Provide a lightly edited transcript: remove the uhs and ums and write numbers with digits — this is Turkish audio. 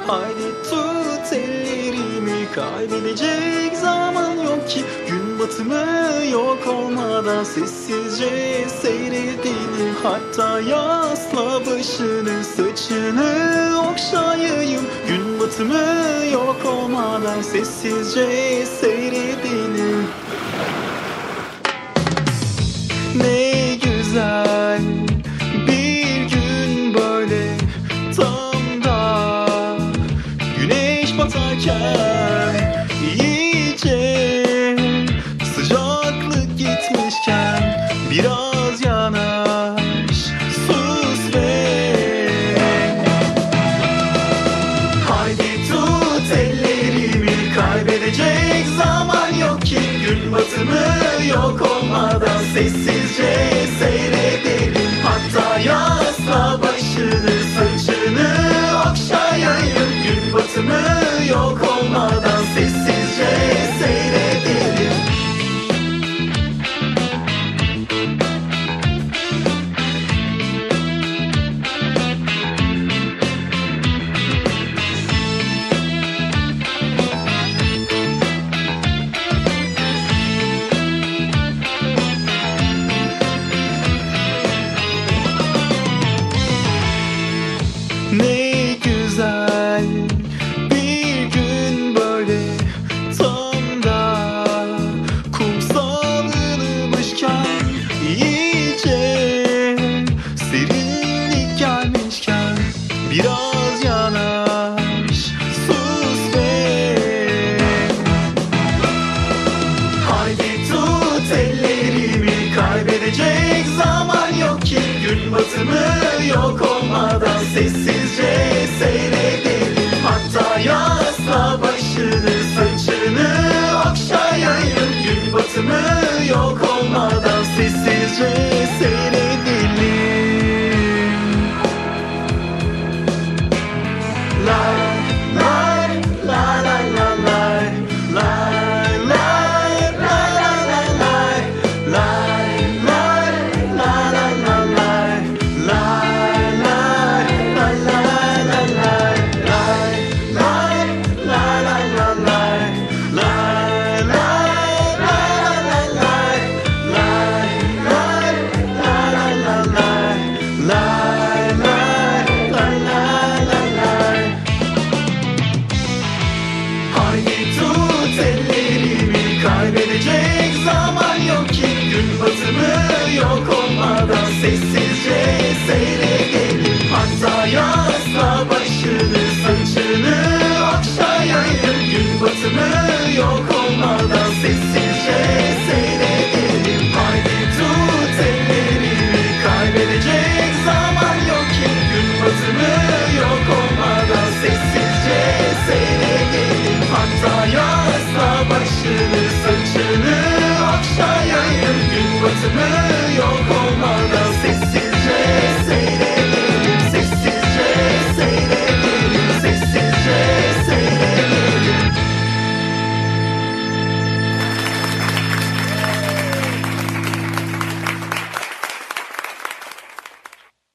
Haydi tut ellerimi, kaybedecek zaman yok ki. Gün batımı yok olmadan sessizce seyredelim. Hatta yasla başını, saçını okşayayım. Gün batımı yok olmadan sessizce seyredelim. Ne güzel bir gün böyle, tam da güneş batarken, iyice sıcaklık gitmişken, biraz yanaş, sus ve haydi tut ellerimi, kaybedecek zaman yok ki. Gün batımı yok olmadan sessizce seyredelim. Hatta yasla başını, saçını okşayayım. Gün batımı yok olmadan sessizce seyredelim. Ne güzel bir gün böyle, tam da kumsal ılımışken, iyice serinlik gelmişken, biraz yanaş, sus ve haydi tut ellerimi, kaybedecek zaman yok ki. Gün batımı yok olmadan sessizce seyredelim. Hatta yasla başını, saçını okşayayım. Gün batımı yok olmadan sessizce seyredelim. Lay lay lay lay lay lay lay lay lay lay lay lay lay lay lay haydi tut ellerimi, kaybedecek zaman yok ki. Gün batımı yok olmadan sessizce seyredelim. Hatta yasla başını, saçını okşayayım. Gün batımı yok olmadan sessizce seyredelim. Haydi tut ellerimi, kaybedecek zaman yok ki. Gün batımı yok olmadan sessizce seyredelim. Hatta yasla başını, saçını okşayayım. Gün batımı